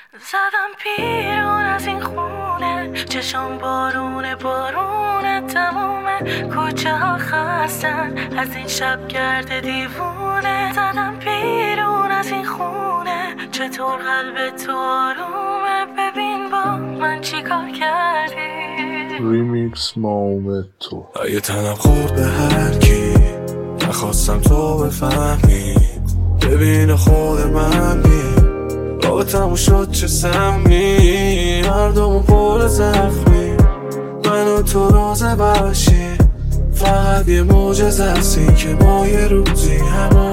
زدم بیرون از این خونه، چشم بارونه تمومه، کوچه ها خستن از این شب گرد دیوونه. زدم بیرون از این خونه، چطور قلب تو آرومه، ببین با من چی کار کردی. ریمیکس مامتو. اگه تنم خورد به هر کی، نخواستم تو بفهمی، ببین خود من بی رابطمون شد چه سمی، مردمون پر زخمی، من و تو روز بخشی، فقط یه معجزه است این که ما یه روزی همو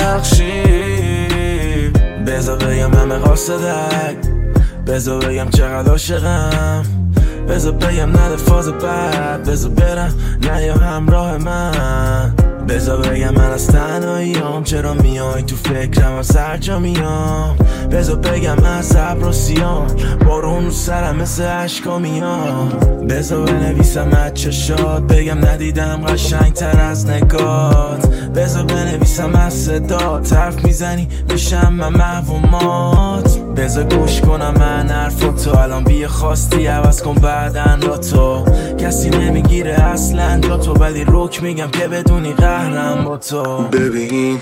ببخشیم. بذار بگم همه قاصدک، بذار بگم چقدر عاشقم، بذار بگم نده فاز بعد، بذار برم نه یا همراه من، بذار بگم من از تنهاییام چرا میای تو فکرم از هر جا میام، بذار بگم من صبر و سیام بارون رو سرم مثل عشقا میام، بذار بنویسم از چشات بگم ندیدم قشنگ تر از نگات، بذار بنویسم از صدات حرف میزنی بشم من محومات، بذار گوش کنم من حرفاتو الان بیا خواستی عوض کن بعدن با تو، کسی نمیگیره اصلا جا تو ولی رک میگم که بدونی قهرم با تو. ببین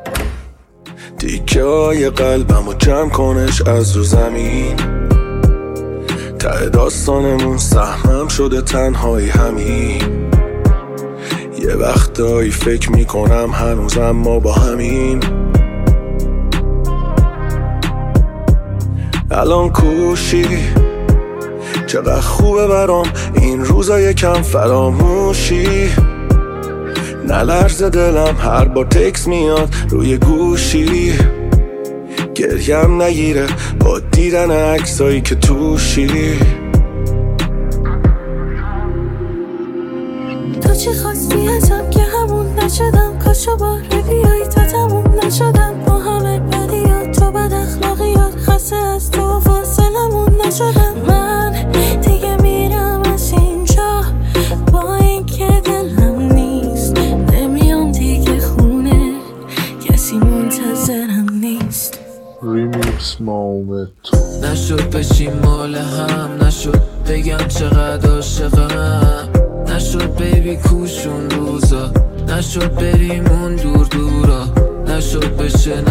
تیکه های قلبمو جمع کنش از رو زمین، ته داستانمون سهمم شده تنهایی همین، یه وقتایی فکر میکنم هنوزم ما با همین، الان کوشی چقدر خوبه برام این روزا یکم فراموشی، نلرزه دلم هر بار تکس میاد روی گوشی، گریم نگیره با دیدن عکسایی که توشی. تو چی خواستی ازم که همون نشدم، کاشو باره بیایی تا تموم نشدم، با همه بدیات تو بد اخلاقیات خسته از تو فاصلمون نشدم، من دیگه میرم از اینجا با این که دلم نیست، نمیام دیگه خونه کسی منتظرم نیست. ریمیکس مامتو. نشد بشیم مال هم، نشد بگم چقدر عاشقم، نشد بیبی کوشون روزا، نشد بریم اون دور دورا، نشد بشه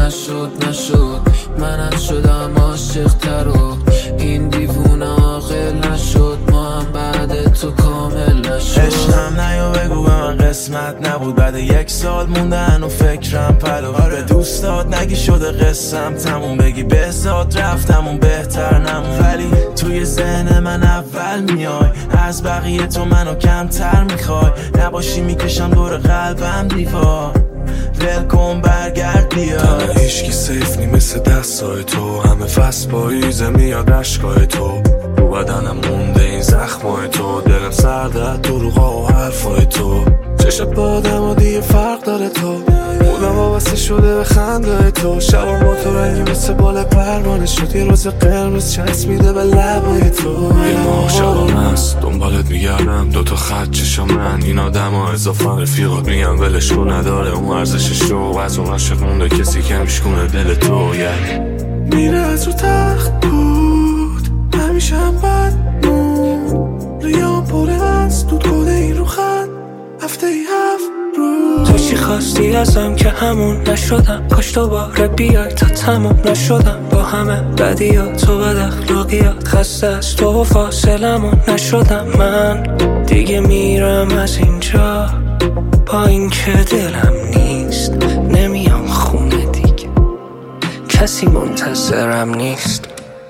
نشد منم شدم عاشق تر و این دیوونه عاقل نشد، ما هم بعد تو کامل نشد. عشقم نیا بگو به من قسمت نبود، بعد 1 سال موندن و فکرم پلو، به دوستات نگی شده قسم تموم، بگی بهزاد رفتم اون بهتر نمون، ولی توی ذهن من اول میای، از بقیه تو منو کمتر میخوای، نباشی میکشم دور قلبم دیوار، ول کن برگرد بیا. تنها هیچکی سیف نی مثل دستای تو، همه فصل پاییزه میاد عشقای تو، رو بدنم مونده این زخمای تو، دلم سرده دروغا و حرفای تو، چشم با آدم و دیگه فرق داره تو، اونم وابسته شده به خنده تو، شبا با تو رنگی مثل بال پروانه شد، یه روز قرمز چسبیده به لبای تو، یه ماه شبام هست دنبالت میگردم، 2 تا خط چشم من این آدم ها اضافه رفیقات میگم ولشو نداره اون ارزششو، از اون عاشق مونده کسی که میشکونه دل تو، میره از رو تخت بود همیشه هم بد مون، ریام پره از دود کده این رو خط هفته ای 7 روز. تو چی خواستی ازم که همون نشدم، کاش دوباره بیای تا تموم نشدم، با همه بدیات تو بد اخلاقیات خسته از تو فاصلمون نشدم، من دیگه میرم از اینجا با این که دلم نیست، نمیام خونه دیگه کسی منتظرم نیست.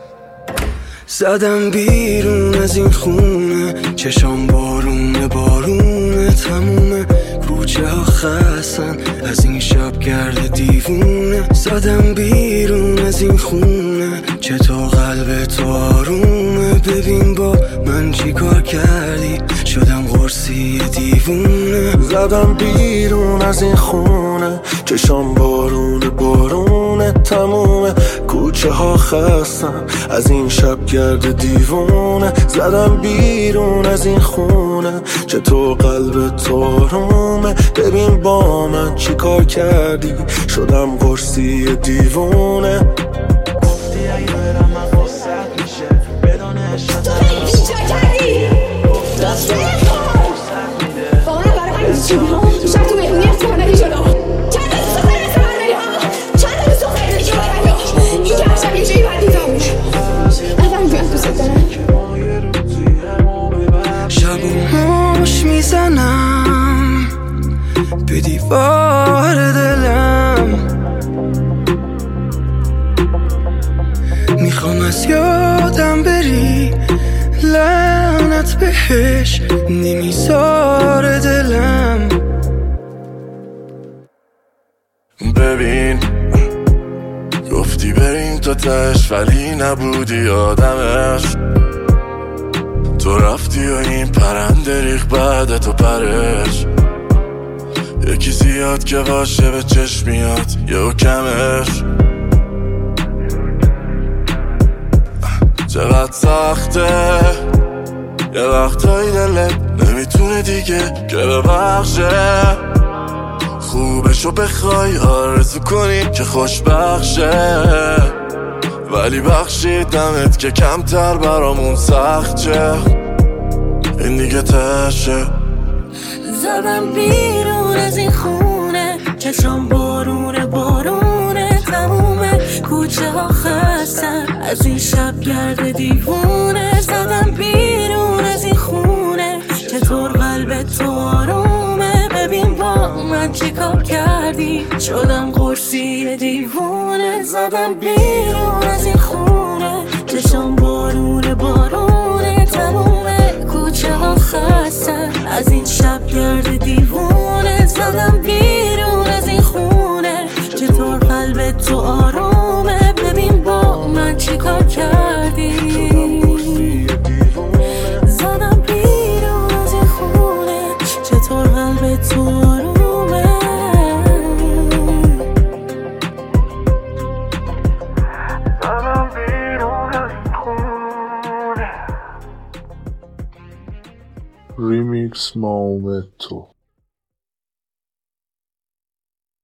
زدم بیرون از این خونه، چشام بارونه تمومه، کوچه ها خستن از این شب گرد دیوونه، زدم بیرون از این خونه، چطور قلب تو آرومه، ببین با من چی کار کردی، شدم قرصی دیوونه. زدم بیرون از این خونه، چشام بارونه تمومه، کوچه ها خستم از این شب گرد دیوونه، زدم بیرون از این خونه، چطور قلب تو آرومه، ببین با من چی کار کردی، شدم قرصی دیوونه. گفتی اگه برم من چی ها؟ شاید تو مهمونی اختیارداری جلو چند تا دوست دختر مثل من داری ها؟ چند تا دوست دختر داری که برای ها؟ این که هر شب یه جایی باید دیدم میشه اول میگویم دوست دارم شبونهاش میزنم به دیوار دلم میخوام از یادم بری لعنت بهش نمیذاره دلم ببین گفتی بریم تا تش ولی نبودی آدمش تو رفتی و این پرنده ریخ بعد تو پرش یکی زیاد که باشه به چشم میاد یه کمش چقدر سخته یه وقتایی دلت نمیتونه دیگه که ببخشه خوبشو بخوای آرزو کنی که خوشبخشه ولی بخشیدمت که کمتر برامون سخت چه این دیگه تشه زدم بیرون از این خونه چشم بارونه بارونه تمومه کوچه ها خستن از این شب گرد دیوونه زدم بیرون از این خونه چطور قلب تو آرومه ببین با من چی کار کردی شدم قرصی دیوونه زدم بیرون از این خونه چشم بارونه بارونه تمومه کوچه ها خستن از این شب گرد دیوونه زدم بیرون از این خونه چطور قلب تو آرومه ببین با من چی کار کردی زدم بیرون از این خونه چطور قلب تو آرومه زدم بیرون از این خونه ریمیکس مامتو